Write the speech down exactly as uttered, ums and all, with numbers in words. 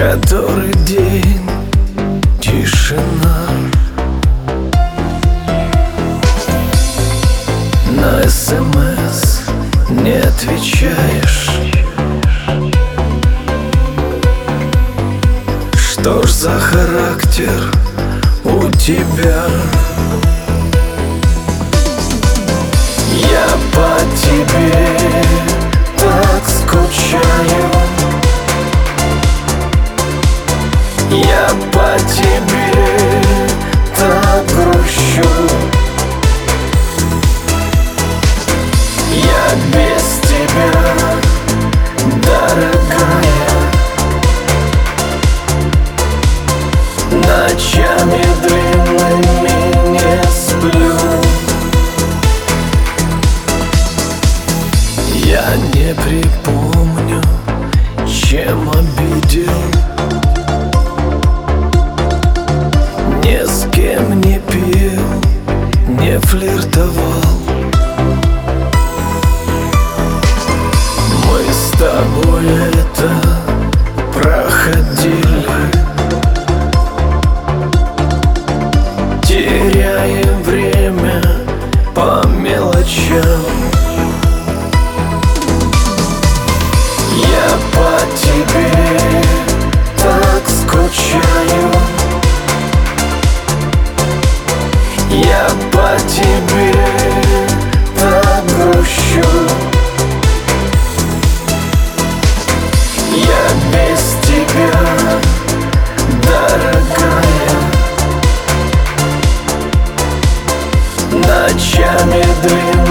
Который день тишина, на СМС не отвечаешь. Что ж за характер у тебя? Я по тебе так скучаю, я по тебе так грущу. Я без тебя, дорогая, ночами длинными не сплю. Я не припомню, чем обидел, ни с кем не пил, не флиртовал. Мы с тобой это проходили, теряем время по мелочам. Я по тебе так скучаю, я по тебе так грущу. Я без тебя, дорогая, ночами длинными